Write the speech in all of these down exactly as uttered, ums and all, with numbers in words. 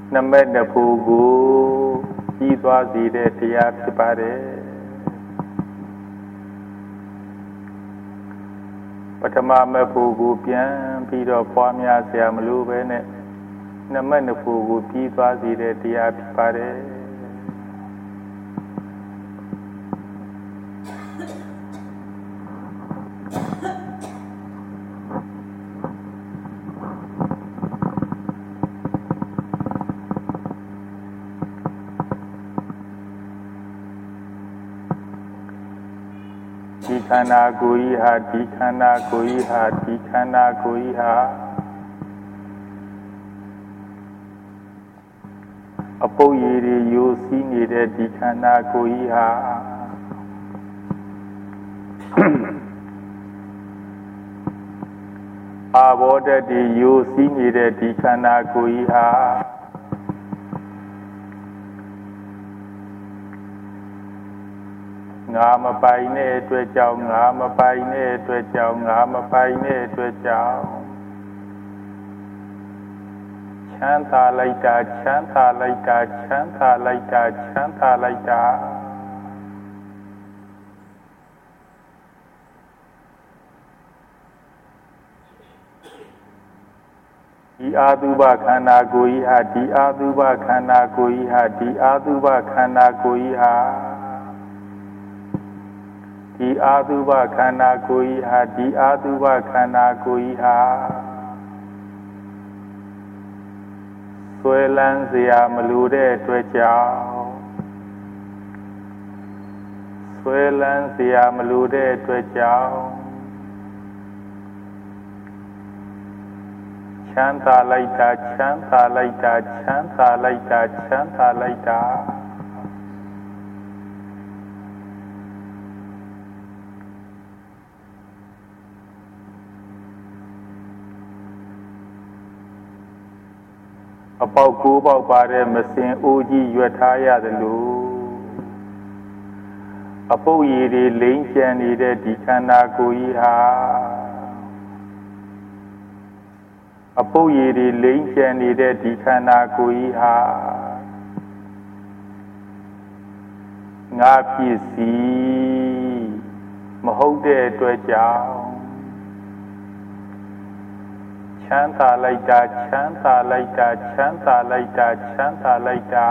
နမက်တဖို့ကိုကြီးသွားစေတဲ့တရားဖြစ်ပါတယ်ပထမမဖို့ကိုပြန်ပြီးတော့ပွားများเสียမလို့ပဲနဲ့နမက်တဖို့ကိုကြီးသွားစေတဲ့တရားဖြစ်ပါတယ်ဒီခန္ဓာကိုယ်ကြီးဟာဒီခန္ဓာကိုယ်ကြီးဟာဒီခန္ဓာကိုယ်ကြီးဟာအပုပ်ရည်တွေယိုစီးနေတဲ့ဒီခန္ဓာကိုယ်ကြီးဟာအာဘောဓာတ်တွေယိုစီးနေတဲ့ဒီခန္ဓာကိုယ်ကြီးဟာငါမပိုင်တဲ့အတွက်ကြောင့်ငါမပိုင်တဲ့အတွက်ကြောင့်ငါမပိုင်တဲ့အတွက်ကြောင့်ချမ်းသာလိုက်တာချမ်းသာလိုက်တာချမ်းသာလိုက်တာချမ်းသာလိုက်တာဒီအာသုဘခန္ဓာကိုယ်ကြီးဟာဒီအာသုဘခန္ဓာကိုယ်ကြီးဟာဒီအာသုဘခန္ဓာကိုယ်ကြီးဟာဒီအာသုဘခန္ဓာကိုယ်ကြီးဟာဒီအာသုဘခန္ဓာကိုယ်ကြီးဟာဆွဲလန်းเสียမလို့တဲ့အတွက်ကြောင့်ဆွဲလန်းเสียမလို့တဲ့အတွက်ကြောင့်ချမ်းသာလိုက်တာချမ်းသာလိုက်တာချမ်းသာလိုက်တာချမ်းသာလိုက်တာအပေါက်ကိုပေါက်ပါတဲ့မစင်အိုးကြီးရွက်ထားရတယ်လို့အပုပ်ရည်တွေလိမ့်ကျန်နေတဲ့ဒီခန္ဓာကိုယ်ကြီးဟာအပုပ်ရည်တွေလိမ့်ကျန်နေတဲ့ဒီခန္ဓာကိုယ်ကြီးဟာငါပစ္စည်းမဟုတ်တဲ့အတွက်ကြောင့်ချမ်းသာလိုက်တာချမ်းသာလိုက်တာချမ်းသာလိုက်တာချမ်းသာလိုက်တာ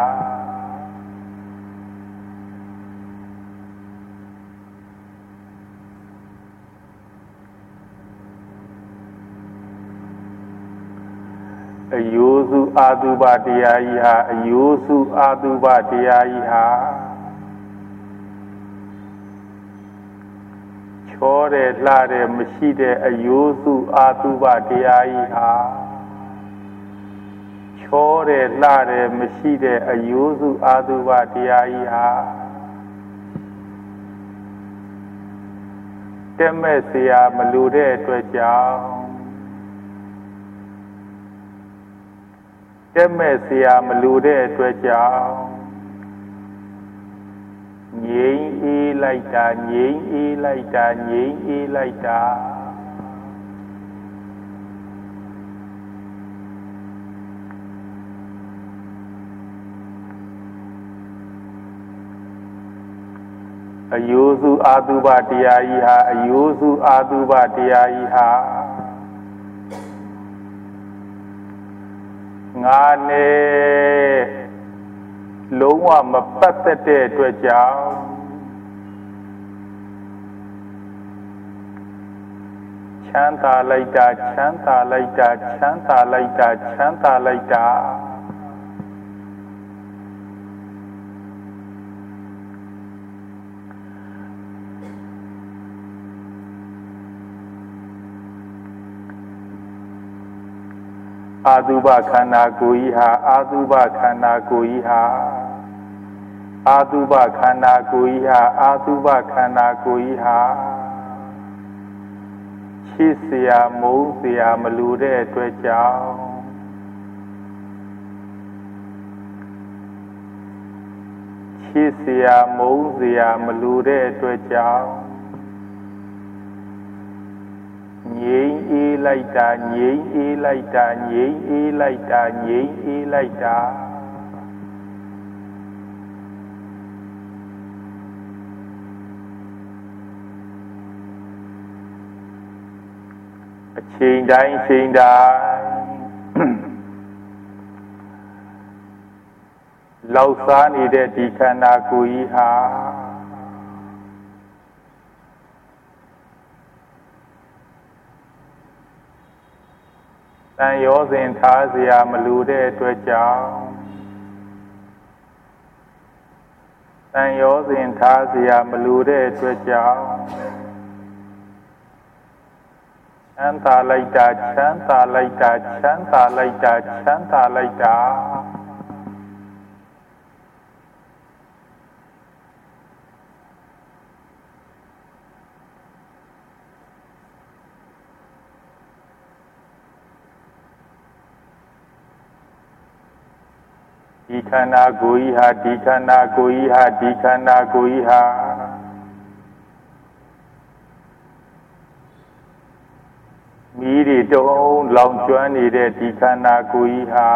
အယိုးစုအာသုဘတရားကြီးဟာအယိုးစုအာသုဘတရားကြီးဟာချောတယ်လှတယ်မရှိတဲ့အယိုးစုအာသုဘတရားကြီးဟာချောတယ်လှတယ်မရှိတဲ့အယိုးစုအာသုဘတရားကြီးဟာတက်မဲ့เสียမလို့တဲ့အတွက်ကြောင့်တက်မဲ့เสียမလို့တဲ့အတွက်ကြောင့်ငြိမ်းအေးလိုက်တာငြိမ်းအေးလိုက်တာငြိမ်းအေးလိုက်တာအယိုးစုအာသုဘတရားကြီးဟာအယိုးစုအာသုဘတရားကြီးဟာငါနဲ့လုံးဝမပတ်သက်တဲ့အတွက်ကြောင့်ချမ်းသာလိုက်တာချမ်းသာလိုက်တာချမ်းသာလိုက်တာချမ်းသာလိုက်တာအာသုဘခန္ဓာကိုယ်ကြီးဟာအာသုဘခန္ဓာကိုယ်ကြီးဟာအာသုဘခန္ဓာကိုယ်ကြီးဟာအာသုဘခန္ဓာကိုယ်ကြီးဟာချစ်เสียမုန်းเสียမလို့တဲ့အတွက်ကြောင့်ချစ်เสียမုန်းเสียမလို့တဲ့အတွက်ကြောင့်ငြိမ်းအေးလိုက်တာငြိမ်းအေးလိုက်တာငြိမ်းအေးလိုက်တာငြိမ်းအေးလိုက်တာချိန်တိုင်းချိန်တိုင်းလောက်စားနေတဲ့ဒီခန္ဓာကိုယ်ကြီးဟာတန်ရောစဉ်ထားเสียမလိုတဲ့အတွက်ကြောင့်တန်ရောစဉ်ထားเสียမလိုတဲ့အတွက်ကြောင့်ချမ်းသာလိုက်တာချမ်းသာလိုက်တာချမ်းသာလိုက်တာချမ်းသာလိုက်တာဒီခန္ဓာကိုယ်ကြီးဟာဒီခန္ဓာကိုယ်ကြီးဟာဒီခန္ဓာကိုယ်ကြီးဟာမိတွေတုံးလောင်ကျွမ်းနေတဲ့ဒီခန္ဓာကိုယ်ကြီးဟာ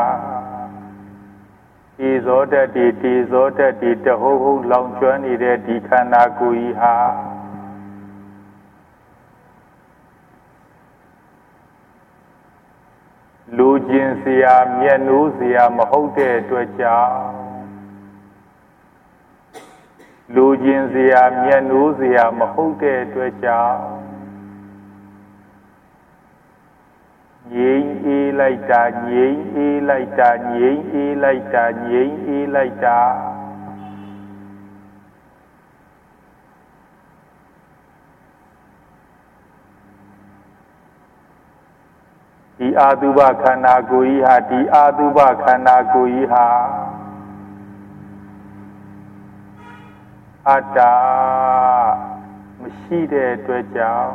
ဒီဇောတတ်ဒီဒီဇောတတ်ဒီတဟုဟုလောင်ကျွမ်းနေတဲ့ဒီခန္ဓာကိုယ်ကြီးဟာလူကျင်เสียမျက်နှိုးเสียမဟုတ်တဲ့အတွက်ကြောင့်လူကျင်เสียမျက်နှိုးเสียမဟုတ်တဲ့အတွက်ကြောင့်ငြိမ်းအေးလိုက်တာငြိမ်းအေးလိုက်တာငြိမ်းအေးလိုက်တာငြိမ်းအေးလိုက်တာဒီအာတုဘခန္ဓာကိုယ်ကြီးဟာဒီအာတုဘခန္ဓာကိုယ်ကြီးဟာအတ္တမရှိတဲ့အတွက်ကြောင့်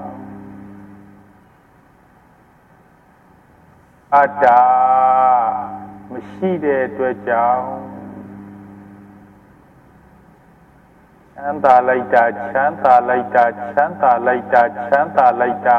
အတ္တမရှိတဲ့အတွက်ကြောင့်ချမ်းသာလိုက်တာချမ်းသာလိုက်တာချမ်းသာလိုက်တာချမ်းသာလိုက်တာ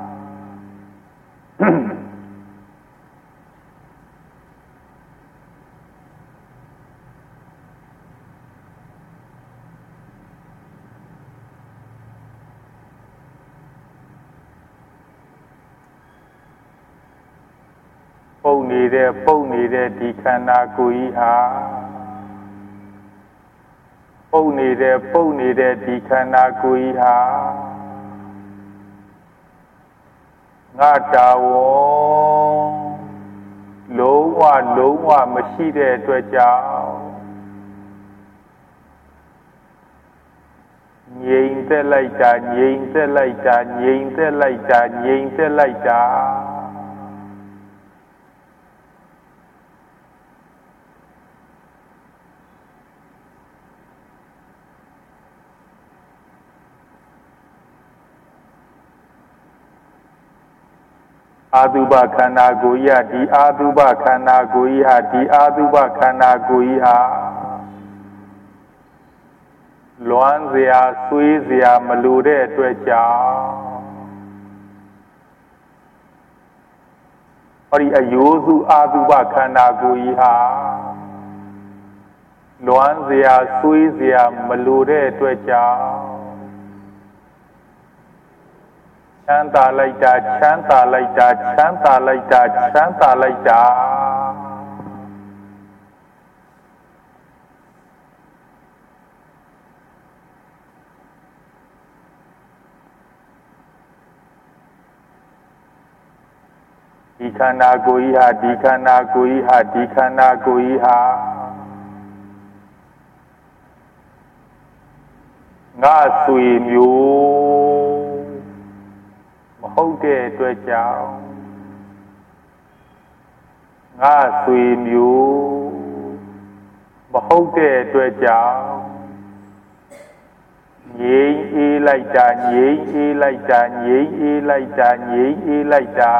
ပုံနေတဲ့ပုံနေတဲ့ဒီခန္ဓာကိုယ်ကြီးဟာပုံနေတဲ့ပုံနေတဲ့ဒီခန္ဓာကိုယ်ကြီးဟာငါတာဝံလုံးဝလုံးဝမရှိတဲ့အတွက်ကြောင့်ငြိမ်သက်လိုက်တာငြိမ်သက်လိုက်တာငြိမ်သက်လိုက်တာငြိမ်သက်လိုက်တာအာတုဘခန္ဓာကိုယ်ကြီးဟာဒီအာတုဘခန္ဓာကိုယ်ကြီးဟာဒီအာတုဘခန္ဓာကိုယ်ကြီးဟာလွမ်းเสียဆွေးเสียမလိုတဲ့အတွက်ကြောင့်ဟောဒီအယိုးစုအာတုဘခန္ဓာကိုယ်ကြီးဟာလွမ်းเสียဆွေးเสียမလိုတဲ့အတွက်ကြောင့်ချမ်းသာလိုက်တာချမ်းသာလိုက်တာချမ်းသာလိုက်တာချမ်းသာလိုက်တာဒီခန္ဓာကိုယ်ကြီးဟာဒီခန္ဓာကိုယ်ကြီးဟာဒီခန္ဓာကိုယ်ကြီးဟာငါဆွေမျိုးမဟုတ်တဲ့အတွက်ကြောင့်ငါဆွေမျိုးမဟုတ်တဲ့အတွက်ကြောင့်ငြိမ်းအေးလိုက်တာငြိမ်းအေးလိုက်တာငြိမ်းအေးလိုက်တာငြိမ်းအေးလိုက်တာ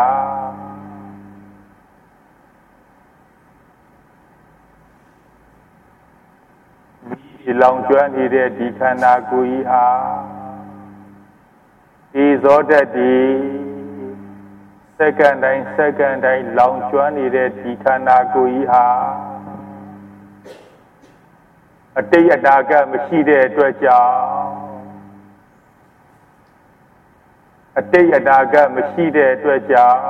ဒီလောင်ကျွမ်းနေတဲ့ဒီခန္ဓာကိုယ်ကြီးဟာဒီဇောတတ်ဒီစက္ကန့်တိုင်းစက္ကန့်တိုင်းလောင်ကျွမ်းနေတဲ့ဒီခန္ဓာကိုယ်ကြီးဟာအတိတ်အနာဂတ်မရှိတဲ့အတွက်ကြောင့်အအတိတ်အနာဂတ်မရှိတဲ့အတွက်ကြောင့်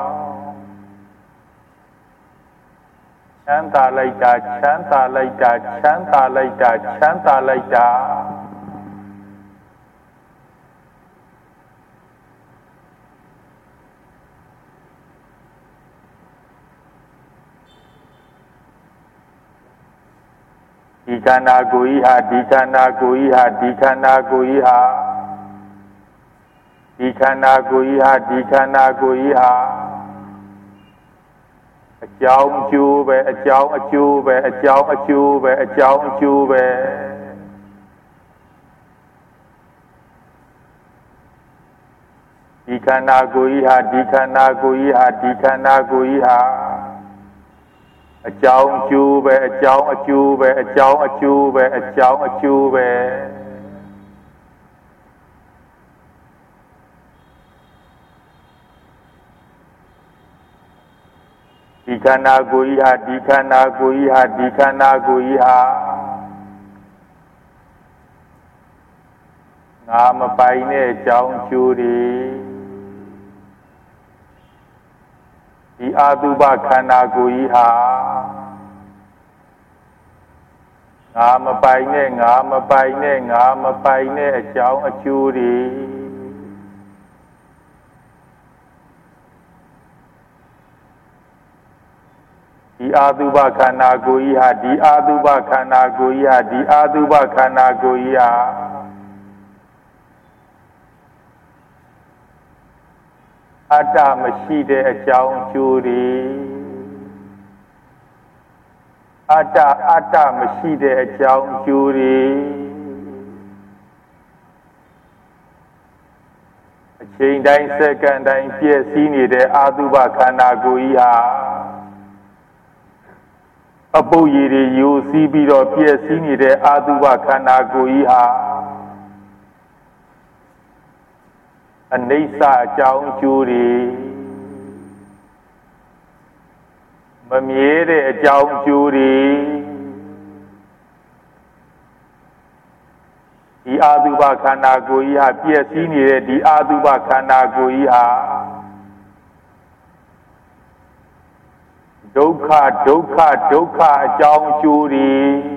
ချမ်းသာလိုက်တာချမ်းသာလိုက်တာချမ်းသာလိုက်တာချမ်းသာလိုက်တာဒီခန္ဓာကိုယ်ကြီးဟာဒီခန္ဓာကိုယ်ကြီးဟာဒီခန္ဓာကိုယ်ကြီးဟာဒီခန္ဓာကိုယ်ကြီးဟာဒီခန္ဓာကိုယ်ကြီးဟာအကြောင်းအကျိုးပဲအကြောင်းအကျိုးပဲအကြောင်းအကျိုးပဲအကြောင်းအကျိုးပဲဒီခန္ဓာကိုယ်ကြီးဟာဒီခန္ဓာကိုယ်ကြီးဟာဒီခန္ဓာကိုယ်ကြီးဟာအကြောင်းအကျိုးပဲအကြောင်းအကျိုးပဲအကြောင်းအကျိုးပဲအကြောင်းအကျိုးပဲဒီခန္ဓာကိုယ်ကြီးဟာဒီခန္ဓာကိုယ်ကြီးဟာဒီခန္ဓာကိုယ်ကြီးဟာငါမပိုင်တဲ့အကြောင်းအကျိုးတွေဒီအာတုပခန္ဓာကိုယ်ကြီးဟာငါမပိုင်နဲ့ငါမပိုင်နဲ့ငါမပိုင်နဲ့အကြောင်းအကျိုးတွေဒီအာတုပခန္ဓာကိုယ်ကြီးဟာဒီအာတုပခန္ဓာကိုယ်ကြီးဟာဒီအာတုပခန္ဓာကိုယ်ကြီးဟာအတ္တမရှိတဲ့အကြောင်းအကျိုးတွေအတ္တအတ္တမရှိတဲ့အကြောင်းအကျိုးတွေအချိန်တိုင်းစက္ကန့်တိုင်းပြည့်စည်နေတဲ့အာတုပခန္ဓာကိုယ်ကြီးဟာအပုပ်ရည်တွေယိုစီးပြီးတော့ပြည့်စည်နေတဲ့အာတုပခန္ဓာကိုယ်ကြီးဟာအနိစ္စအကြောင်းအကျိုးတွေမမြဲတဲ့အကြောင်းအကျိုးတွေဒီအာတုပခန္ဓာကိုယ်ကြီးဟာပြည့်စည်နေတဲ့ဒီအာတုပခန္ဓာကိုယ်ကြီးဟာဒုက္ခဒုက္ခဒုက္ခအကြောင်းအကျိုးတွေ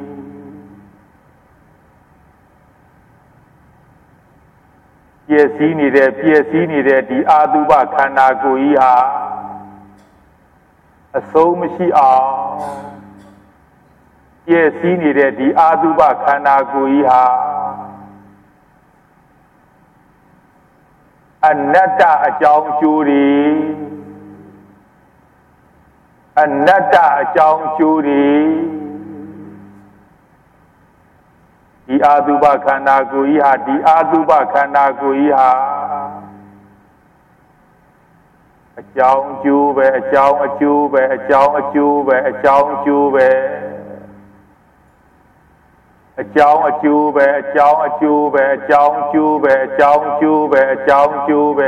ပြည့်စည်နေတဲ့ပြည့်စည်နေတဲ့ဒီအာတုပခန္ဓာကိုယ်ကြီးဟာအဆုံးမရှိအောင်ပြည့်စည်နေတဲ့ဒီအာတုပခန္ဓာကိုယ်ကြီးဟာအနတ္တအကြောင်းအကျိုးတွေအနတ္တအကြောင်းအကျိုးတွေဒီအာတုပခန္ဓာကိုယ်ကြီးဟာဒီအာတုပခန္ဓာကိုယ်ကြီးဟာအကြောင်းအကျိုးပဲအကြောင်းအကျိုးပဲအကြောင်းအကျိုးပဲအကြောင်းအကျိုးပဲအကြောင်းအကျိုးပဲအကြောင်းအကျိုးပဲအကြောင်းအကျိုးပဲအကြောင်းအကျိုးပဲအကြောင်းအကျိုးပဲ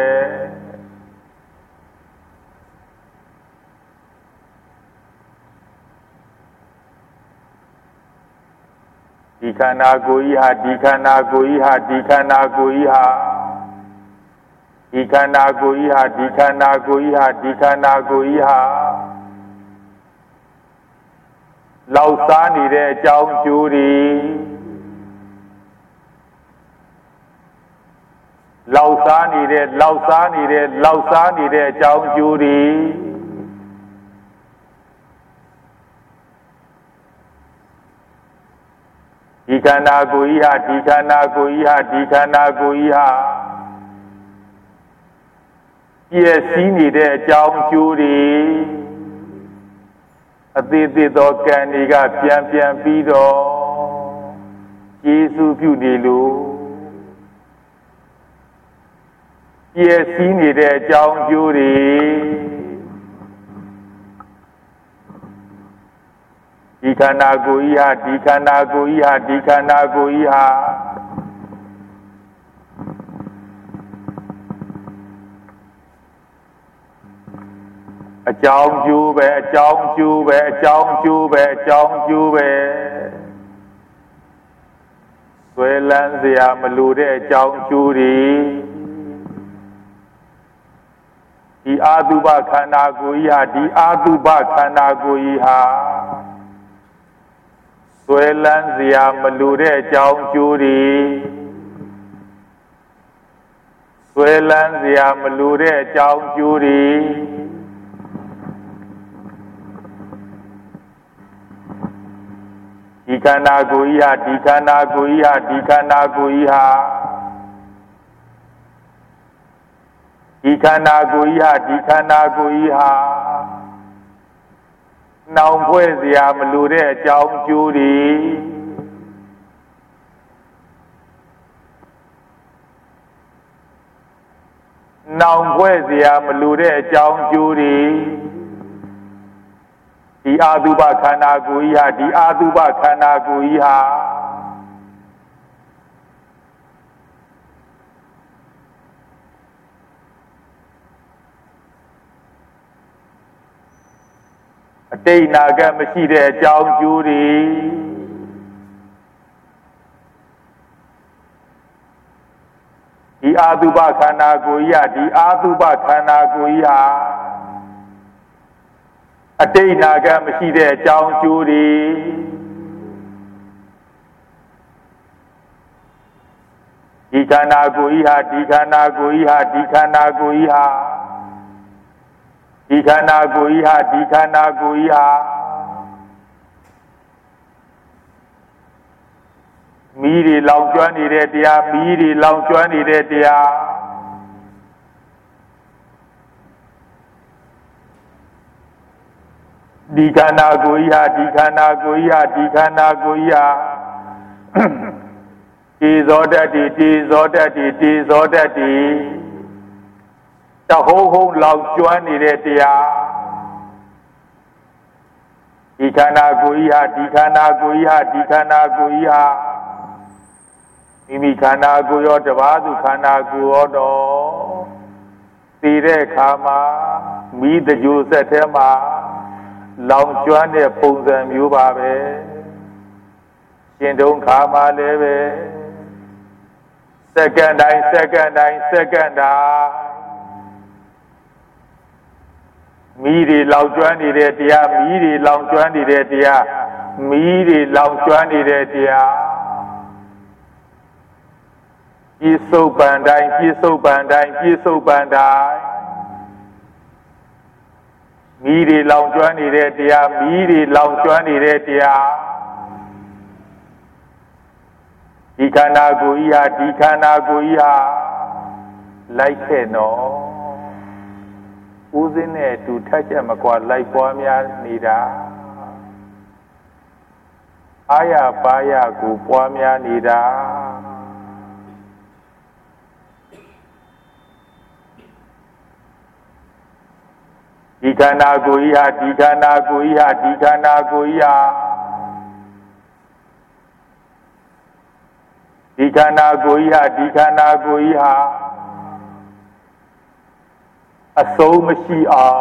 ဒီခန္ဓာကိုယ်ကြီးဟာဒီခန္ဓာကိုယ်ကြီးဟာဒီခန္ဓာကိုယ်ကြီးဟာဒီခန္ဓာကိုယ်ကြီးဟာဒီခန္ဓာကိုယ်ကြီးဟာဒီခန္ဓာကိုယ်ကြီးဟာလောက်စားနေတဲ့အကြောင်းအကျိုးတွေလောက်စားနေတဲ့လောက်စားနေတဲ့လောက်စားနေတဲ့အကြောင်းအကျိုးတွေဒီခန္ဓာကိုယ်ကြီးဟာဒီခန္ဓာကိုယ်ကြီးဟာဒီခန္ဓာကိုယ်ကြီးဟာပြည့်စည်နေတဲ့အကြောင်းအကျိုးတွေအသေးသေးသောကံတွေကပြန်ပြန်ပြီးတော့ကျေးဇူးပြုနေလို့ပြည့်စည်နေတဲ့အကြောင်းအကျိုးတွေဒီခန္ဓာကိုယ်ကြီးဟာဒီခန္ဓာကိုယ်ကြီးဟာဒီခန္ဓာကိုယ်ကြီးဟာအကြောင်းကျိုးပဲအကြောင်းကျိုးပဲအကြောင်းကျိုးပဲအကြောင်းကျိုးပဲဆွဲလန်းစရာမလိုတဲ့အကြောင်းကျိုးတွေဒီအာတုပခန္ဓာကိုယ်ကြီးဟာဒီအာတုပခန္ဓာကိုယ်ကြီးဟာဆွဲလန်းစရာမလိုတဲ့အကြောင်းကျိုးတွေဆွဲလန်းစရာမလိုတဲ့အကြောင်းကျိုးတွေဒီခန္ဓာကိုယ်ကြီးဟာဒီခန္ဓာကိုယ်ကြီးဟာဒီခန္ဓာကိုယ်ကြီးဟာဒီခန္ဓာကိုယ်ကြီးဟာဒီခန္ဓာကိုယ်ကြီးဟာနောင်ဖွဲ့စရာမလိုတဲ့အကြောင်းကျိုးတွေနောင်ဖွဲ့စရာမလိုတဲ့အကြောင်းကျိုးတွေဒီအာတုပခန္ဓာကိုယ်ကြီးဟာဒီအာတုပခန္ဓာကိုယ်ကြီးဟာအတိတ်နာဂတ်မရှိတဲ့အကြောင်းကျိုးတွေဒီအာတုပခန္ဓာကိုယ်ကြီးဟာဒီအာတုပခန္ဓာကိုယ်ကြီးဟာအတိတ်နာဂတ်မရှိတဲ့အကြောင်းကျိုးတွေဒီခန္ဓာကိုယ်ကြီးဟာဒီခန္ဓာကိုယ်ကြီးဟာဒီခန္ဓာကိုယ်ကြီးဟာဒီခန္ဓာကိုယ်ကြီးဟာဒီခန္ဓာကိုယ်ကြီးဟာမီးတွေလောင်ကျွမ်းနေတဲ့တရားမီးတွေလောင်ကျွမ်းနေတဲ့တရားဒီခန္ဓာကိုယ်ကြီးဟာဒီခန္ဓာကိုယ်ကြီးဟာဒီခန္ဓာကိုယ်ကြီးဟာတေဇောတတ်တိတေဇောတတ်တိတေဇောတတ်တိတဟုံးဟုံးလောင်ကျွမ်းနေတဲ့တရားဒီခန္ဓာကိုယ်ကြီးဟာဒီခန္ဓာကိုယ်ကြီးဟာဒီခန္ဓာကိုယ်ကြီးဟာမိမိခန္ဓာကိုယ်ရောတပါးသူခန္ဓာကိုယ်ရောတော့သိတဲ့အခါမှာမိတကြိုဆက်ထဲမှာလောင်ကျွမ်းတဲ့ပုံစံမျိုးပါပဲရှင်တုံးခါမှာလည်းပဲစက္ကန့်တိုင်းစက္ကန့်တိုင်းစက္ကန့်တိုင်းမီးတွေလောင်ကျွမ်းနေတဲ့တရားမီးတွေလောင်ကျွမ်းနေတဲ့တရားမီးတွေလောင်ကျွမ်းနေတဲ့တရားပြစ္ဆုတ်ပန်တိုင်းပြစ္ဆုတ်ပန်တိုင်းပြစ္ဆုတ်ပန်တိုင်းမီးတွေလောင်ကျွမ်းနေတဲ့တရားမီးတွေလောင်ကျွမ်းနေတဲ့တရားဒီခန္ဓာကိုယ်ကြီးဟာဒီခန္ဓာကိုယ်ကြီးဟာလိုက်ခဲ့နော်ဦးစင်းနဲ့အတူထက်ချက်မကွာလိုက်ပွားများနေတာအာရပါရကိုပွားများနေတာဒီခန္ဓာကိုယ်ကြီးဟာဒီခန္ဓာကိုယ်ကြီးဟာဒီခန္ဓာကိုယ်ကြီးဟာဒီခန္ဓာကိုယ်ကြီးဟာဒီခန္ဓာကိုယ်ကြီးဟာအဆုံးမရှိအောင်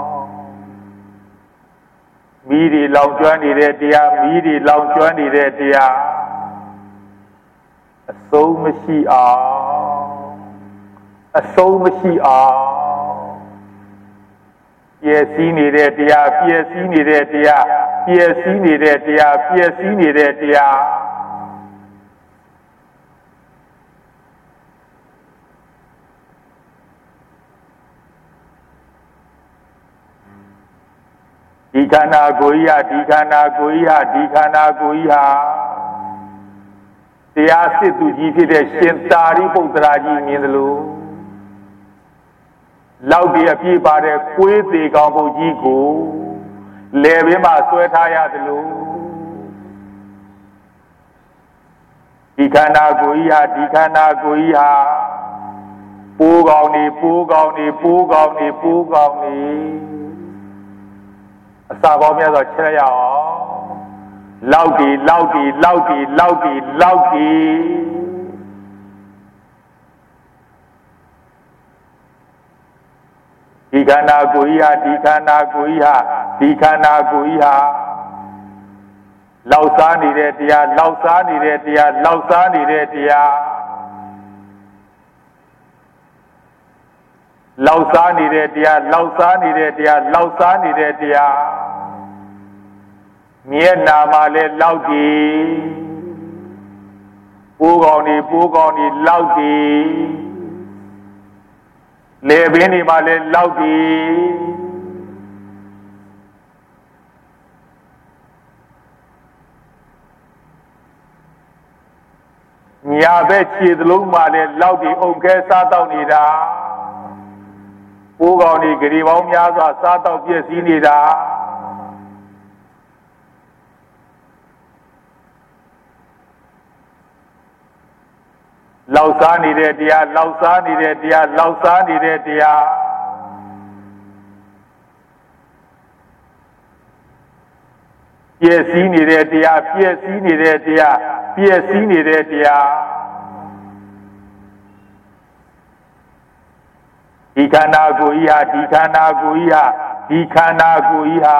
မိတွေလောင်ကျွမ်းနေတဲ့တရားမိတွေလောင်ကျွမ်းနေတဲ့တရားအဆုံးမရှိအောင်အဆုံးမရှိအောင်ပြည့်စည်နေတဲ့တရားပြည့်စည်နေတဲ့တရားပြည့်စည်နေတဲ့တရားပြည့်စည်နေတဲ့တရားဒီခန္ဓာကိုယ်ကြီးဟာဒီခန္ဓာကိုယ်ကြီးဟာဒီခန္ဓာကိုယ်ကြီးဟာတရားစစ်သူကြီးဖြစ်တဲ့ရှင်သာရိပုတ္တရာကြီးမြင်သလိုလောက်ဒီအပြည့်ပါတဲ့ကိုယ်သေးကောင်းပုတ်ကြီးကိုလယ်ပင်မှာဆွဲထားရသလိုဒီခန္ဓာကိုယ်ကြီးဟာဒီခန္ဓာကိုယ်ကြီးဟာပိုးကောင်းနေပိုးကောင်းနေပိုးကောင်းနေပိုးကောင်းနေအစာပေါင်းများစွာချက်ရအောင်လောက်ဒီလောက်ဒီလောက်ဒီလောက်ဒီလောက်ဒီဒီခန္ဓာကိုယ်ကြီးဟာဒီခန္ဓာကိုယ်ကြီးဟာဒီခန္ဓာကိုယ်ကြီးဟာလောက်စားနေတဲ့တရားလောက်စားနေတဲ့တရားလောက်စားနေတဲ့တရားလောက်စားနေတဲ့တရားလောက်စားနေတဲ့တရားလောက်စားနေတဲ့တရားမျက်နာမှာလည်းလောက်တည်ပိုးကောင်းနေပိုးကောင်းနေလောက်တည်လေပင်ဒီမှာလည်းလောက်တည်ညာဘက်ခြေသလုံးမှာလည်းလောက်တည်အုံခဲစားတော့နေတာပိုးကောင်းနေဂရီပေါင်းများစွာစားတော့ပြည့်စည်နေတာလောက်စားနေတဲ့တရားလောက်စားနေတဲ့တရားလောက်စားနေတဲ့တရားပြည့်စည်နေတဲ့တရားပြည့်စည်နေတဲ့တရားပြည့်စည်နေတဲ့တရားဒီခန္ဓာကိုယ်ကြီးဟာဒီခန္ဓာကိုယ်ကြီးဟာဒီခန္ဓာကိုယ်ကြီးဟာ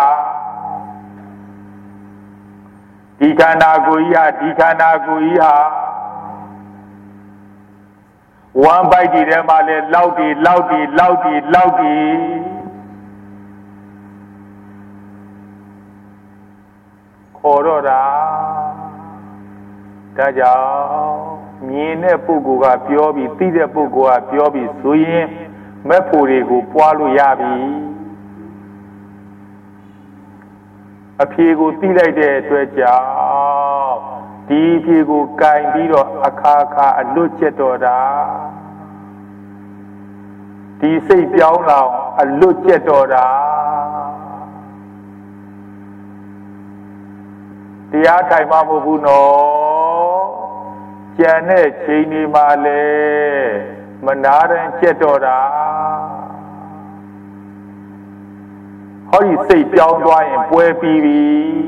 ဒီခန္ဓာကိုယ်ကြီးဟာဒီခန္ဓာကိုယ်ကြီးဟာဝမ်းပိုက်ဒီထဲမှာလဲလောက်ဒီလောက်ဒီလောက်ဒီလောက်ဒီခေါ်တော့တာဒါကြောင့်မြင်တဲ့ပုဂ္ဂိုလ်ကပြောပြီးသိတဲ့ပုဂ္ဂိုလ်ကပြောပြီးဆိုရင်မက်ဖို့တွေကိုပွားလို့ရပြီအဖြေကိုသိလိုက်တဲ့အတွက်ကြောင့်ဒီအဖြေကိုကင်ပြီးတော့အခါခါအလွတ်ကျက်တော်တာဒီစိတ်ပြောင်းလောင်အလွတ်ကျက်တော်တာတရားထိုင်မှမဟုတ်ဘူးနော်ကျန်တဲ့ချိန်ဒီမှာလေမနာရင်ကျက်တော်တာဟောဒီစိတ်ပြောင်းသွားရင်ပွဲပြီးပြီ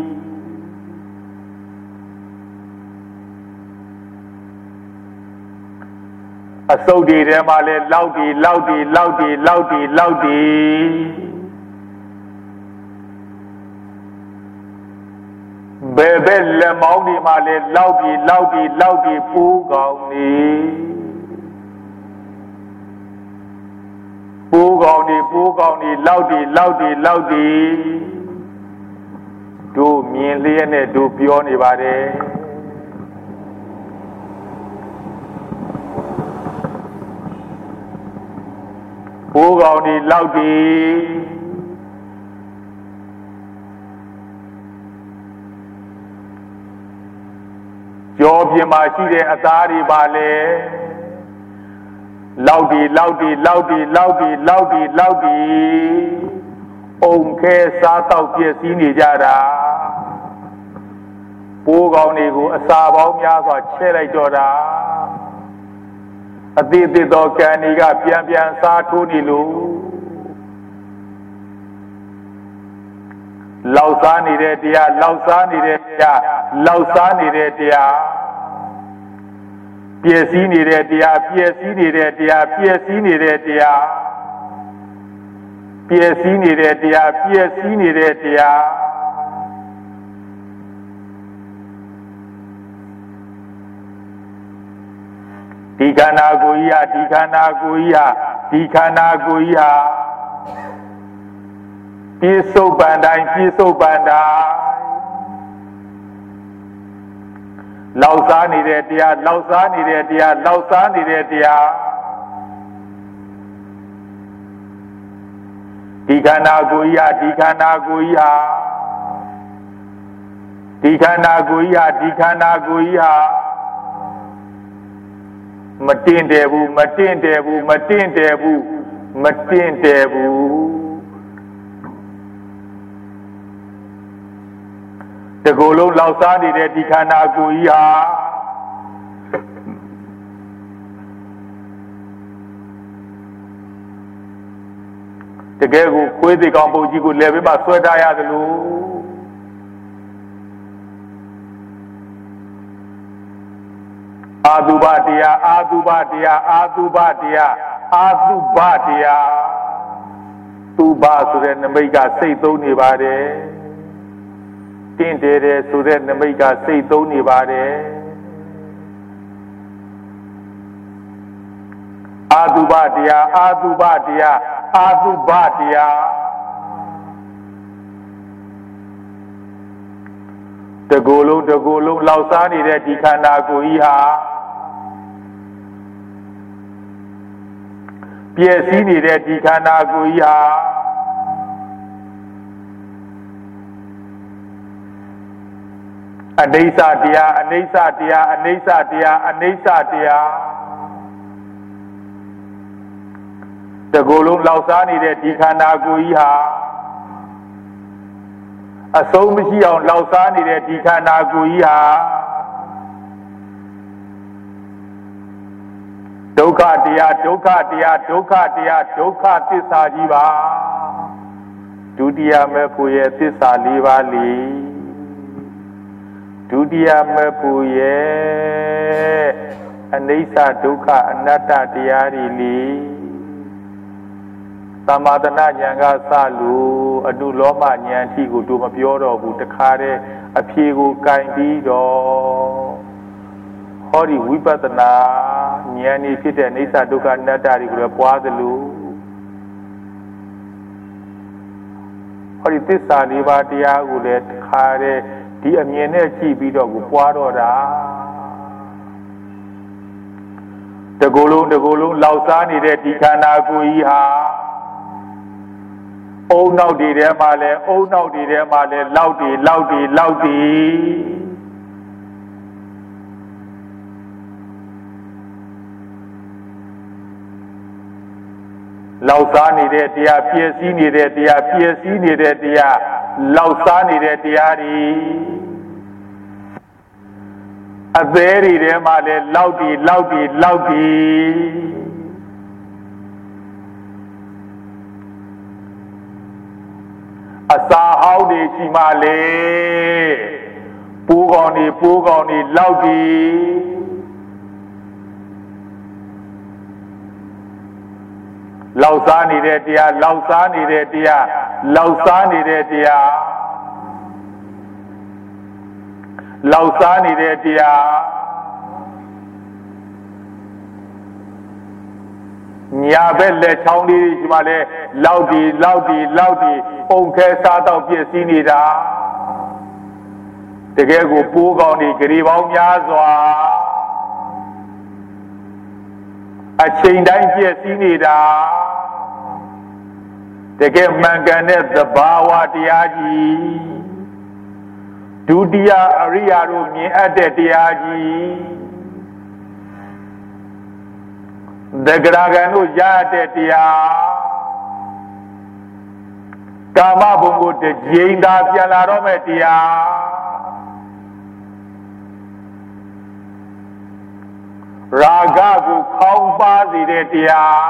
အစုပ်ဒီထဲမှာလဲလောက်ဒီလောက်ဒီလောက်ဒီလောက်ဒီလောက်ဒီဘယ်ဘက်လက်မောင်းဒီမှာလဲလောက်ဒီလောက်ဒီလောက်ဒီပူးကောင်းနေပူးကောင်းနေပူးကောင်းနေလောက်ဒီလောက်ဒီလောက်ဒီတို့မြင်လျက်နဲ့တို့ပြောနေပါတယ်ပူးကောင်းနေလောက်ဒီကြောပြင်မှာရှိတဲ့အသားတွေပါလေလောက်ဒီလောက်ဒီလောက်ဒီလောက်ဒီလောက်ဒီလောက်ဒီအုံခဲစားတော့ပြည့်စည်နေကြတာပိုးကောင်းတွေကိုအစာပေါင်းများစွာချဲ့လိုက်တော့တာအသေးသေးသောကံတွေကပြန်ပြန်စားထိုးနေလို့လောက်စားနေတဲ့တရားလောက်စားနေတဲ့တရားလောက်စားနေတဲ့တရားပြည့်စည်နေတဲ့တရားပြည့်စည်နေတဲ့တရားပြည့်စည်နေတဲ့တရားပြည့်စည်နေတဲ့တရားပြည့်စည်နေတဲ့တရားဒီခန္ဓာကိုယ်ကြီးဟာဒီခန္ဓာကိုယ်ကြီးဟာဒီခန္ဓာကိုယ်ကြီးဟာပြည့်စုံပန်တိုင်းပြည့်စုံပန်တိုင်းလောက်စားနေတဲ့တရားလောက်စားနေတဲ့တရားလောက်စားနေတဲ့တရားဒီခန္ဓာကိုယ်ကြီးဟာဒီခန္ဓာကိုယ်ကြီးဟာဒီခန္ဓာကိုယ်ကြီးဟာဒီခန္ဓာကိုယ်ကြီးဟာမတင်တယ်ဘူးမတင်တယ်ဘူးမတင်တယ်ဘူးမတင်တယ်ဘူးတကူလုံးလောက်စားနေတဲ့ဒီခန္ဓာကိုယ်ကြီးဟာတကယ်ကိုခွေးသိကောင်ပုတ်ကြီးကိုလည်းပဲမှဆွဲထားရသလိုအာတုဘတရားအာတုဘတရားအာတုဘတရားအာတုဘတရားသူဘဆိုတဲ့နမိတ်ကစိတ်သုံးနေပါတယ်တင့်တယ်တယ်ဆိုတဲ့နမိတ်ကစိတ်သုံးနေပါတယ်အာတုပတရားအာတုပတရားအာတုပတရားတကူလုံးတကူလုံးလောက်စားနေတဲ့ဒီခန္ဓာကိုယ်ကြီးဟာပြည့်စည်နေတဲ့ဒီခန္ဓာကိုယ်ကြီးဟာအနိစ္စတရားအနိစ္စတရားအနိစ္စတရားအနိစ္စတရားတကူလုံးလောက်စားနေတဲ့ဒီခန္ဓာကိုယ်ကြီးဟာအဆုံးမရှိအောင်လောက်စားနေတဲ့ဒီခန္ဓာကိုယ်ကြီးဟာဒုက္ခတရားဒုက္ခတရားဒုက္ခတရားဒုက္ခသစ္စာကြီးပါဒုတိယမဲ့ဖို့ရဲ့သစ္စာလေးပါးလီဒုတိယမဲ့ဖို့ရဲ့အနိစ္စဒုက္ခအနတ္တတရားတွေလီသမထနာဉာဏ်ကစလို့အနုလောမဉာဏ်အထိကိုတို့မပြောတော့ဘူးတခါတည်းအဖြေကိုကင်ပြီးတော့ဟောဒီဝိပဿနာဉာဏ်ဤဖြစ်တဲ့အိစ္ဆဒုက္ခအနတ္တတွေကိုလည်းပွားသလိုဟောဒီသစ္စာလေးပါးတရားကိုလည်းတခါတည်းဒီအမြင်နဲ့ကြည့်ပြီးတော့ကိုပွားတော့တာတကူလုံးတကူလုံးလောက်စားနေတဲ့ဒီခန္ဓာကိုယ်ကြီးဟာအုံနောက်တွေထဲမှာလဲအုံနောက်တွေထဲမှာလဲလောက်တွေလောက်တွေလောက်တွေလောက်စားနေတဲ့တရားပြည့်စည်နေတဲ့တရားပြည့်စည်နေတဲ့တရားလောက်စားနေတဲ့တရားတွေအသေးတွေထဲမှာလဲလောက်တွေလောက်တွေလောက်တွေအစာဟောင်းတွေရှိမှလေပိုးကောင်တွေပိုးကောင်တွေလောက်တွေလောက်စားနေတဲ့တရားလောက်စားနေတဲ့တရားလောက်စားနေတဲ့တရားလောက်စားနေတဲ့တရားညာဘက်လက်ချောင်းလေးဒီမှာလဲလောက်ဒီလောက်ဒီလောက်ဒီပုံခဲစားတော့ပြည့်စည်နေတာတကယ်ကိုပိုးကောင်းဒီဂရီပေါင်းများစွာအချိန်တိုင်းပြည့်စည်နေတာတကယ်မှန်ကန်တဲ့သဘာဝတရားကြီးဒုတိယအရိယာတို့မြင်အပ်တဲ့တရားကြီးသဂရဂံတို့ရတဲ့တရားကာမဘုံကိုတကြိမ်သာပြန်လာတော့မဲ့တရားရာဂကိုခေါင်းပါစေတဲ့တရား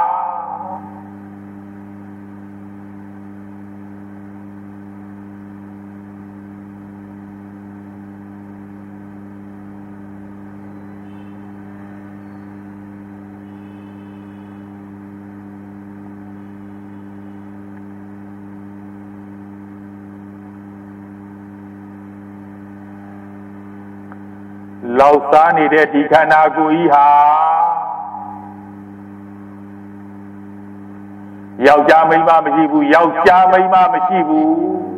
လောက်စားနေတဲ့ဒီခန္ဓာကိုယ်ကြီးဟာယောက်ျားမိန်းမမရှိဘူးယောက်ျားမိန်းမမရှိဘူး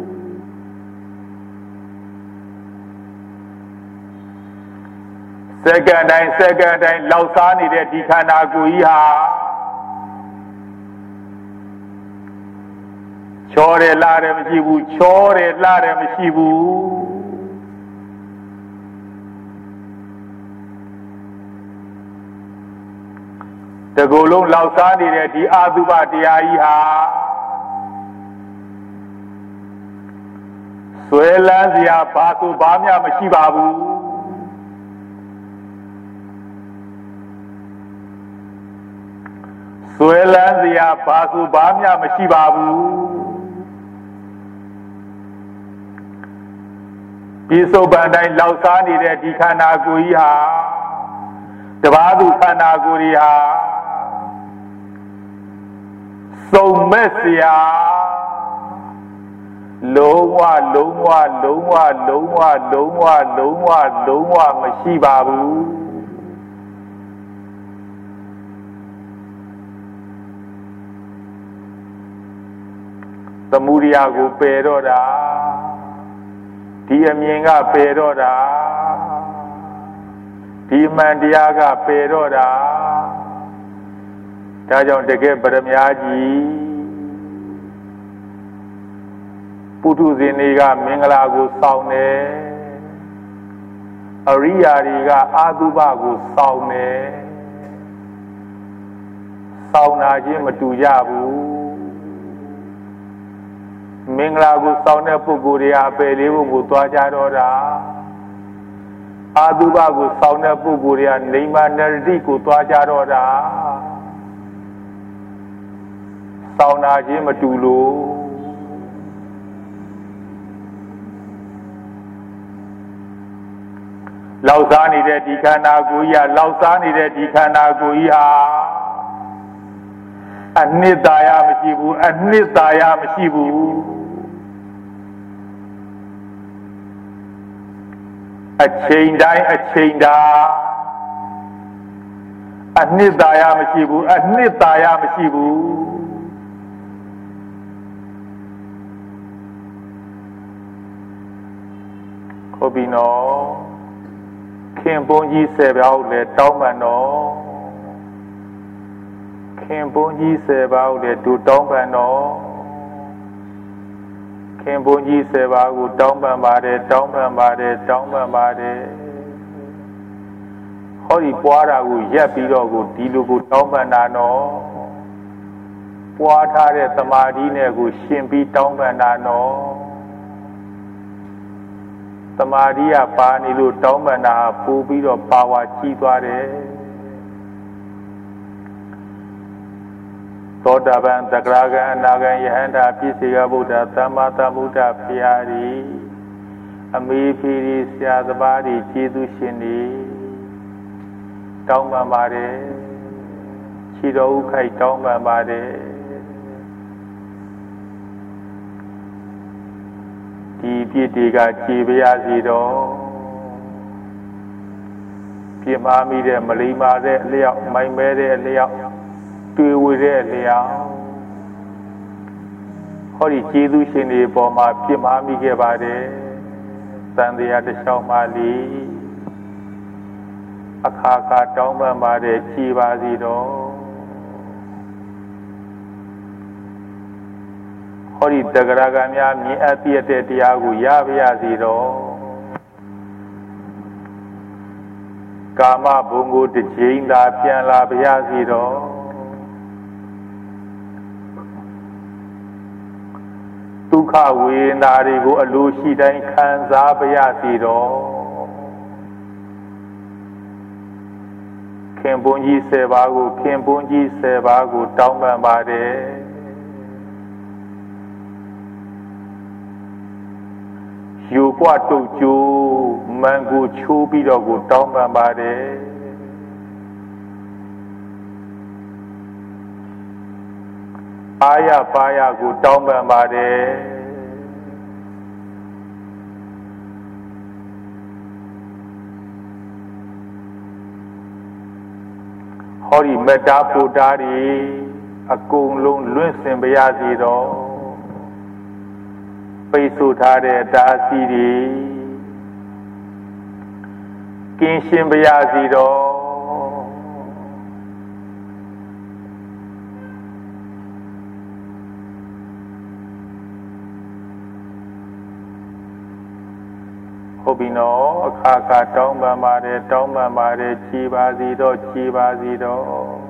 စက္ကန့်တိုင်းစက္ကန့်တိုင်းလောက်စားနေတဲ့ဒီခန္ဓာကိုယ်ကြီးဟာချောတယ်လာတယ်မရှိဘူးချောတယ်လာတယ်မရှိဘူးတကူလုံးလောက်စားနေတဲ့ဒီအာသုဘတရားကြီးဟာဆွဲလန်းစရာဘာဆိုဘာမှမရှိပါဘူးဆွဲလန်းစရာဘာဆိုဘာမှမရှိပါဘူးဒီစုပန်တိုင်းလောက်စားနေတဲ့ဒီခန္ဓာကိုယ်ကြီးဟာတဘာသူခန္ဓာကိုယ်ကြီးဟာစုံမဲ့စရာလုံးဝလုံးဝလုံးဝလုံးဝလုံးဝလုံးဝလုံးဝမရှိပါဘူးသမုဒိယကိုပယ်တော့တာဒီအမြင်ကပယ်တော့တာဒီမှန်တရားကပယ်တော့တာဒါကြောင့်တကယ်ပရမညာကြီးပုထုဇဉ်တွေကမင်္ဂလာကိုစောင့်တယ်အရိယာတွေကအာသုဘကိုစောင့်တယ်စောင့်နာခြင်းမတူကြဘူးမင်္ဂလာကိုစောင့်တဲ့ပုဂ္ဂိုလ်တွေအပယ်လေးဖို့ကိုသွားကြတော့တာအာသုဘကိုစောင့်တဲ့ပုဂ္ဂိုလ်တွေကနိမ္မာနရတိကိုသွားကြတော့တာစောင့်နာခြင်းမတူလို့လောက်စားနေတဲ့ဒီခန္ဓာကိုယ်ကြီးကလောက်စားနေတဲ့ဒီခန္ဓာကိုယ်ကြီးဟာအနှစ်သာရမရှိဘူးအနှစ်သာရမရှိဘူးအချိန်တိုင်းအချိန်တိုင်းအနှစ်သာရမရှိဘူးအနှစ်သာရမရှိဘူးဟုတ်ပြီနော်ခင်ပွန်ကြီးဆယ်ပါးကိုလည်းတောင်းပန်တော့ခင်ပွန်ကြီးဆယ်ပါးကိုလည်းတူတောင်းပန်တော့ခင်ပွန်ကြီးဆယ်ပါးကိုတောင်းပန်ပါတယ်တောင်းပန်ပါတယ်တောင်းပန်ပါတယ်ဟောဒီပွားတာကိုရက်ပြီးတော့ကိုဒီလိုကိုတောင်းပန်တာနော်ပွားထားတဲ့သမာဓိနဲ့ကိုရှင်ပြီးတောင်းပန်တာနော်သမာဓိကပါနေလို့တောင်းပန်တာပို့ပြီးတော့ပါဝါကြီးသွားတယ်သောတာပန်သဂရဂံအနာဂံယဟန္တာပြည့်စေကဗုဒ္ဓသမ္မာသမ္ဗုဒ္ဓဖရာရီအမေဖေရီဆရာသမားတွေကျေးဇူးရှင်တွေတောင်းပန်ပါတယ်ခြေတော်ဥခိုက်တောင်းပန်ပါတယ်ဒီပြည့်တွေကခြေပါရစီတော့ပြင်းမာမိတဲ့မလိမ္မာတဲ့အလျောက်မိုင်မဲတဲ့အလျောက်တွေ့ဝေတဲ့အလျောက်ဟောဒီကျေးဇူးရှင်တွေပေါ်မှာပြင်းမာမိခဲ့ပါတယ်သံတရားတစ်လျှောက်မှလီအခါခါတောင်းပန်ပါတယ်ခြေပါစီတော့ဟောဒီတဂရကများမြင်အပ်ပြည့်တဲ့တရားကိုရပါရစီတော့ကာမဘုံကိုတစ်ချိန်သာပြန်လာပါရစီတော့ဒုက္ခဝေဒနာတွေကိုအလိုရှိတိုင်းခံစားပါရစီတော့ခင်ပွန်ကြီးဆယ်ပါးကိုခင်ပွန်ကြီးဆယ်ပါးကိုတောင်းပန်ပါတယ်ယူကွာတုတ်ကျိုးမန်ကိုချိုးပြီးတော့ကိုတောင်းပန်ပါတယ်အာရပါရကိုတောင်းပန်ပါတယ်ဟောဒီမေတ္တာပို့တာတွေအကုန်လုံးလွင့်စင်ပါရစေတော့ပိတ်ဆို့ထားတဲ့တားဆီးတွေကင်းရှင်းပါရစေတော့ဟုတ်ပြီနော်အခါခါတောင်းပန်ပါတယ်တောင်းပန်ပါတယ်ခြေပါစီတော့ခြေပါစီတော့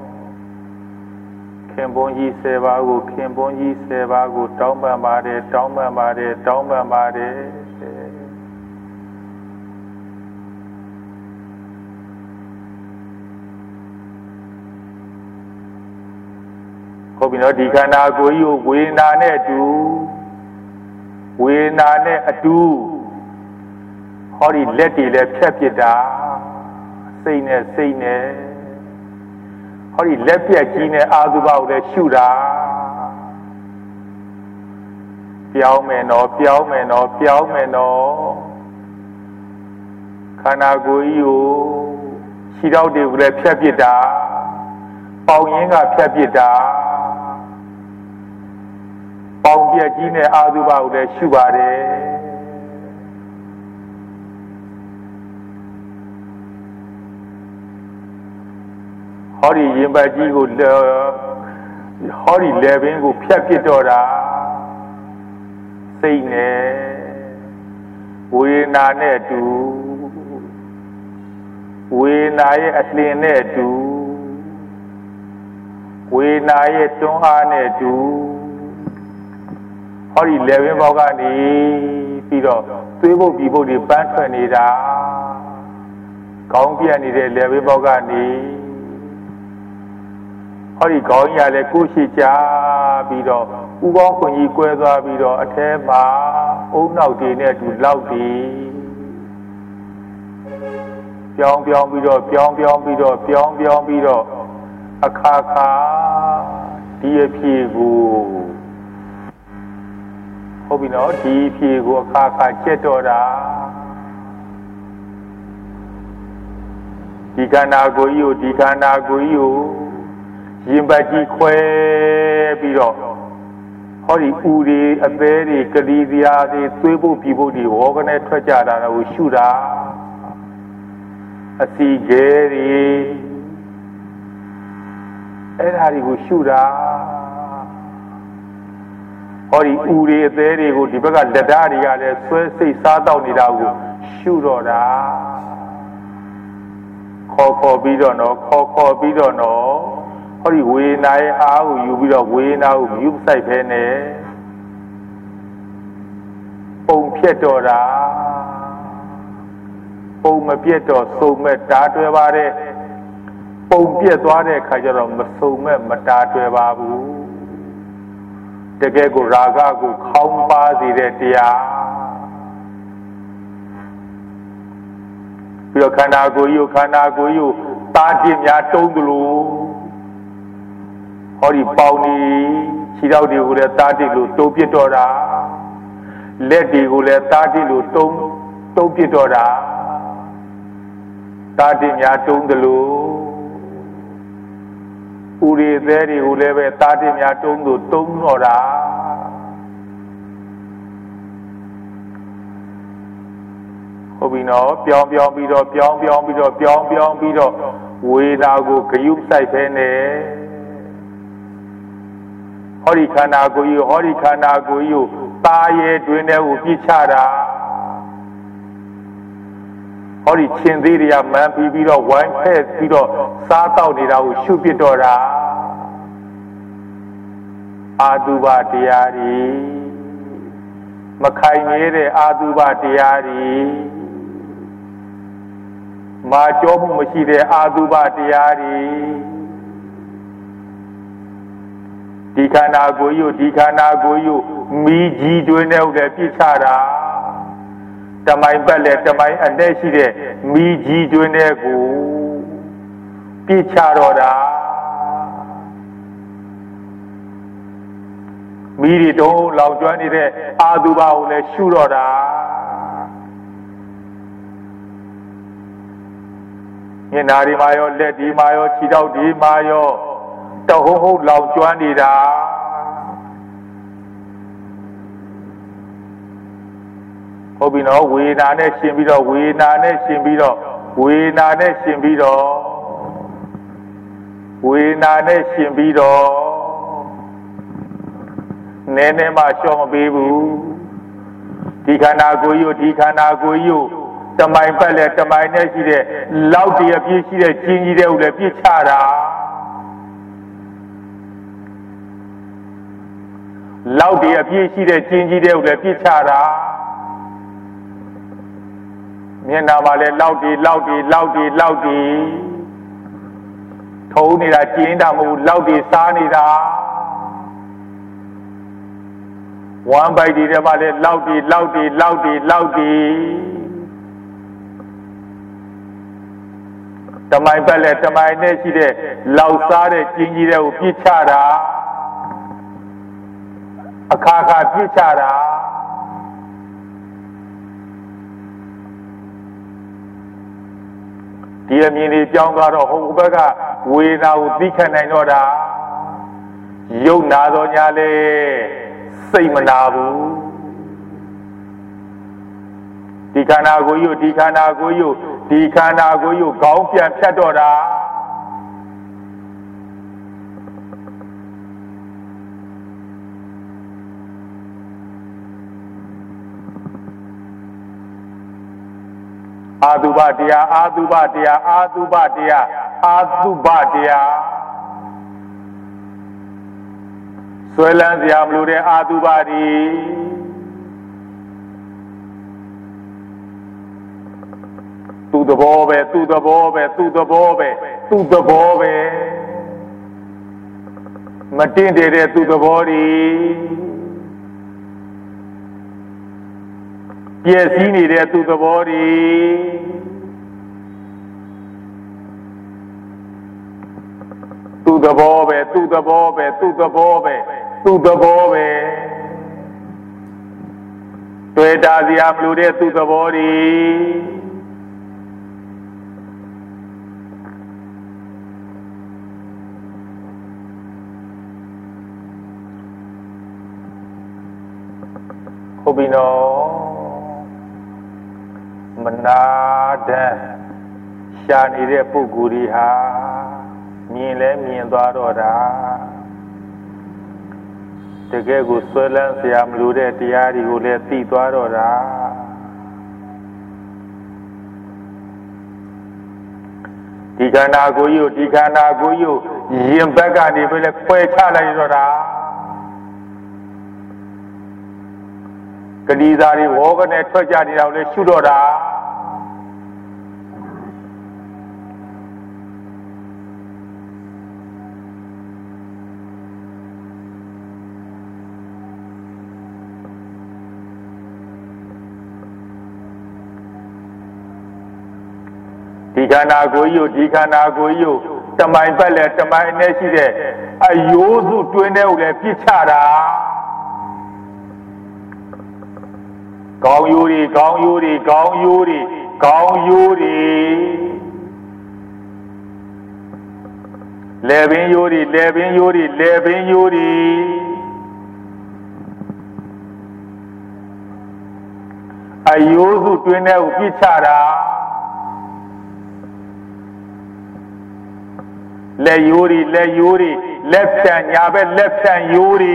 ခင်ပွန်ကြီးဆယ်ပါးကိုခင်ပွန်ကြီးဆယ်ပါးကိုတောင်းပန်ပါတယ်တောင်းပန်ပါတယ်တောင်းပန်ပါတယ်ဟုတ်ပြီနော်ဒီခန္ဓာကိုယ်ကြီးကိုဝေဒနာနဲ့အတူဝေဒနာနဲ့အတူဟောဒီလက်တွေလည်းဖြတ်ပစ်တာစိတ်နဲ့စိတ်နဲ့ဟောဒီလက်ပြက်ကြီးနဲ့အာသုဘကိုလည်းရှုတာပြောင်းမယ်နော်ပြောင်းမယ်နော်ပြောင်းမယ်နော်ခန္ဓာကိုယ်ကြီးကိုခြေထောက်တွေကိုလည်းဖြတ်ပစ်တာပေါင်ရင်းကဖြတ်ပစ်တာပေါင်ပြက်ကြီးနဲ့အာသုဘကိုလည်းရှုပါတယ်ဟောဒီရင်ပတ်ကြီးကိုဟောဒီလေပင်ကိုဖြတ်ပစ်တော့တာစိတ်နဲ့ဝေဒနာနဲ့အတူဝေဒနာရဲ့အလင်းနဲ့အတူဝေဒနာရဲ့တွန်းအားနဲ့အတူဟောဒီလေပင်ဘောက်ကနေပြီးတော့သွေးပုတ်ပြီးပုတ်တွေပန်းထွက်နေတာခေါင်းပြက်နေတဲ့လေပင်ဘောက်ကနေဟောဒီခေါင်းရလည်းကိုရှိချပြီးတော့ဥကောင်းခွန်ကြီးကွဲသွားပြီးတော့အထဲမှာအုံနောက်တွေနဲ့တူလောက်တည်ပြောင်းပြောင်းပြီးတော့ပြောင်းပြောင်းပြီးတော့ပြောင်းပြောင်းပြီးတော့အခါခါဒီအဖြေကိုဟုတ်ပြီနော်ဒီအဖြေကိုအခါခါကျက်တော့တာဒီခန္ဓာကိုယ်ကြီးကိုဒီခန္ဓာကိုယ်ကြီးကိုရင်ပတ်ကြီးခွဲပြီးတော့ဟောဒီဥတွေအသေးတွေကလေးစရာတွေသွေးပုတ်ပြီးပုတ်တွေဝေါကနေထွက်ကြတာကိုရှုတာအစီကျဲတွေအဲ့ဒါတွေကိုရှုတာဟောဒီဥတွေအသေးတွေကိုဒီဘက်ကလက်ဓာတ်တွေကလည်းဆွဲစိတ်စားတော့နေတာကိုရှုတော့တာခေါ်ခေါ်ပြီးတော့နော်ခေါ်ခေါ်ပြီးတော့နော်ဟောဒီဝေဒနာရဲ့အားကိုယူပြီးတော့ဝေဒနာကိုမြုပ်ဆိုင်ဖဲနဲ့ပုံဖြတ်တော့တာပုံမပြတ်တော့စုံမဲ့တားတွဲပါတဲ့ပုံပြတ်သွားတဲ့ခါကျတော့မစုံမဲ့မတားတွဲပါဘူးတကယ်ကိုရာဂကိုခေါင်းပါစေတဲ့တရားပြီးတော့ခန္ဓာကိုယ်ကြီးကိုခန္ဓာကိုယ်ကြီးကိုတားတင်များတုံးသလိုဟောဒီပေါင်ဒီခြေထောက်တွေကိုလည်းတားတိလို့တုံးပြစ်တော့တာလက်တွေကိုလည်းတားတိလို့တုံးတုံးပြစ်တော့တာတားတိများတုံးတယ်လို့ဥရိသေးတွေကိုလည်းပဲတားတိများတုံးလို့တုံးတော့တာဟုတ်ပြီနော်ပြောင်းပြောင်းပြီးတော့ပြောင်းပြောင်းပြီးတော့ပြောင်းပြောင်းပြီးတော့ဝေဒနာကိုဂယုစိုက်ဖဲနဲ့ဟောဒီခန္ဓာကိုယ်ကြီးဟောဒီခန္ဓာကိုယ်ကြီးကိုตาရဲတွင်တဲ့ကိုပြစ်ချတာဟောဒီချင်းသေးတွေကမန်းပြီးပြီးတော့ဝိုင်းဖက်ပြီးတော့စားတော့နေတာကိုရှုပစ်တော့တာအာတုဘတရားကြီးမခိုင်နေတဲ့အာတုဘတရားကြီးမာကြောမှုမရှိတဲ့အာတုဘတရားကြီးဒီခန္ဓာကိုယ်ယူဒီခန္ဓာကိုယ်ယူမိကြီးတွင်တဲ့ဟုတ်တယ်ပြစ်ချတာတမိုင်ပတ်လက်တမိုင်အနဲ့ရှိတဲ့မိကြီးတွင်တဲ့ကိုပြစ်ချတော့တာမိတွေတုံးလောင်ကျွမ်းနေတဲ့အာသုဘကိုလည်းရှုတော့တာညနာဒီမာရောလက်ဒီမာရောခြေထောက်ဒီမာရောတဟုံးဟုတ်လောင်ကျွမ်းနေတာဟုတ်ပြီနော်ဝေဒနာနဲ့ရှင်ပြီးတော့ဝေဒနာနဲ့ရှင်ပြီးတော့ဝေဒနာနဲ့ရှင်ပြီးတော့ဝေဒနာနဲ့ရှင်ပြီးတော့နည်းနည်းမှရှော့မပေးဘူးဒီခန္ဓာကိုယ်ကြီးဒီခန္ဓာကိုယ်ကြီးတမိုင်ပတ်လဲတမိုင်နဲ့ရှိတဲ့လောက်တည်းအပြည့်ရှိတဲ့ကျင်းကြီးတဲ့ကိုလည်းပြစ်ချတာလောက်တည်းအပြည့်ရှိတဲ့ကျင်းကြီးတဲ့ကိုလည်းပြစ်ချတာမျက်နှာမှာလည်းလောက်တည်းလောက်တည်းလောက်တည်းလောက်တည်းထုံးနေတာကျင်းတာမဟုတ်လောက်တည်းစားနေတာဝမ်းပိုက်ဒီထဲမှာလည်းလောက်တည်လောက်တည်လောက်တည်လောက်တည်တမိုင်ပတ်လက်တမိုင်နဲ့ရှိတဲ့လောက်စားတဲ့ကျင်းကြီးတွေကိုပြစ်ချတာအခါခါပြစ်ချတာဒီအမြင်လေးကြောင်းသွားတော့ဟိုဘက်ကဝေဒနာကိုသိခံနိုင်တော့တာယုတ်နာတော်ညာလေစိတ်မနာဘူးဒီခန္ဓာကိုယ်ယူဒီခန္ဓာကိုယ်ယူဒီခန္ဓာကိုယ်ယူခေါင်းပြန်ဖြတ်တော့တာအာတုဘတရားအာတုဘတရားအာတုဘတရားအာတုဘတရားဆွဲလန်းစရာမလိုတဲ့အာတုဘဒီသူ့သဘောပဲသူ့သဘောပဲသူ့သဘောပဲသူ့သဘောပဲမတင်တဲ့သူ့သဘောဒီပြည့်စည်နေတဲ့သူ့သဘောဒီသူ့သဘောပဲသူ့သဘောပဲသူ့သဘောပဲသူ့သဘောပဲတွေ့တာစရာမလိုတဲ့သူ့သဘောဒီဟုတ်ပြီနော်မနာတဲ့ရှာနေတဲ့ပုဂ္ဂိုလ်တွေဟာမြင်လဲမြင်သွားတော့တာတကယ်ကိုဆွဲလန်းစရာမလိုတဲ့တရားတွေကိုလည်းသိသွားတော့တာဒီခန္ဓာကိုယ်ယူဒီခန္ဓာကိုယ်ယူရင်ဘက်ကနေပဲလဲခွဲချလိုက်တော့တာကတိသားတွေဝေါကနေထွက်ကြနေတာကိုလည်းရှုတော့တာဒီခန္ဓာကိုယ်ယူဒီခန္ဓာကိုယ်ယူတမိုင်ပတ်လဲတမိုင်နဲ့ရှိတဲ့အယိုးစုတွင်းတဲ့ကိုလည်းပြစ်ချတာကောင်းယိုးတွေကောင်းယိုးတွေကောင်းယိုးတွေကောင်းယိုးတွေလေပင်ယိုးတွေလေပင်ယိုးတွေလေပင်ယိုးတွေအယိုးစုတွင်းတဲ့ကိုပြစ်ချတာလက်ယိုးတွေလက်ယိုးတွေလက်ဖြန့်ညာဘက်လက်ဖြန့်ယိုးတွေ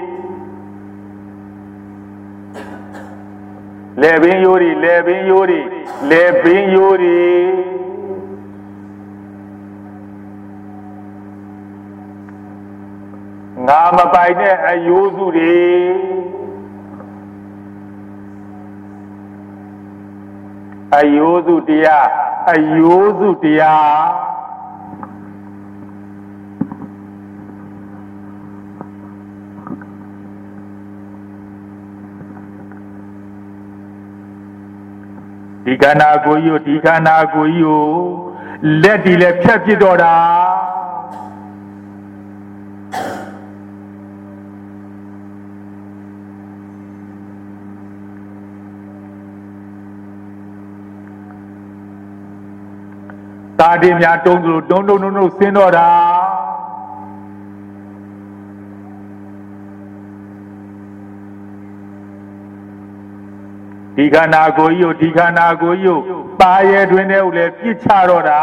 လေပင်ယိုးတွေလေပင်ယိုးတွေလေပင်ယိုးတွေငါမပိုင်တဲ့အယိုးစုတွေအယိုးစုတရားအယိုးစုတရားဒီခန္ဓာကိုယ်ယူဒီခန္ဓာကိုယ်ယူလက်ဒီလည်းဖြတ်ပြစ်တော့တာတာတင်များတုံးသလိုတုံးတုံးတုံးတုံးဆင်းတော့တာဒီခန္ဓာကိုယ်ယူဒီခန္ဓာကိုယ်ယူပါရဲတွင်တဲ့ကိုလည်းပြစ်ချတော့တာ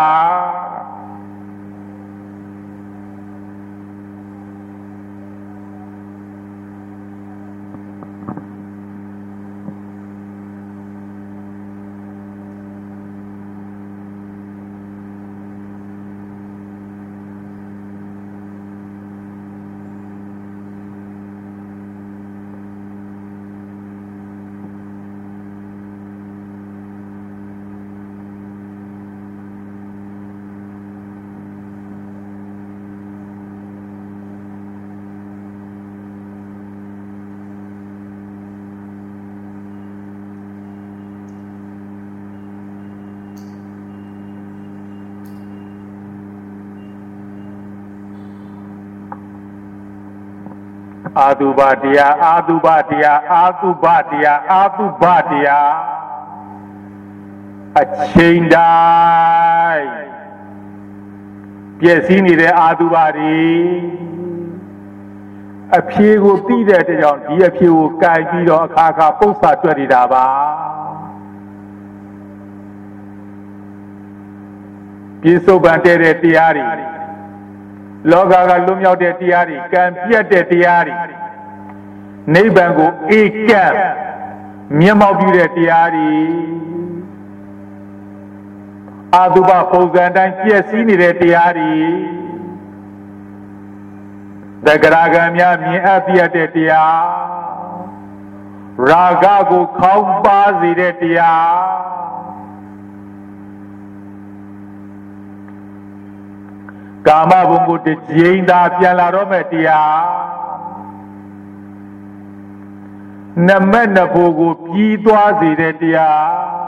အာတုဘတရားအာတုဘတရားအာတုဘတရားအာတုဘတရားအချိန်တိုင်းပြည့်စည်နေတဲ့အာတုဘတွေအဖြေကိုသိတဲ့တဲ့ကြောင့်ဒီအဖြေကိုကြိုင်ပြီးတော့အခါခါပု္ပ္ပာတွေ့နေတာပါပြေစုံပန်တဲ့တရားတွေလောကကလွတ်မြောက်တဲ့တရားတွေကံပြတ်တဲ့တရားတွေနိဗ္ဗာန်ကိုဧကံမျက်မှောက်ပြုတဲ့တရားတွေအာသုဘပုံစံတိုင်းပြည့်စည်နေတဲ့တရားတွေသက္ကရာကံများမြင်အပ်ပြတဲ့တရားရာဂကိုခေါင်းပါစေတဲ့တရားကာမဘုံကိုတစ်ကြိမ်သာပြန်လာတော့မဲ့တရားနမက်နဖို့ကိုပြီးသွားစေတဲ့တရား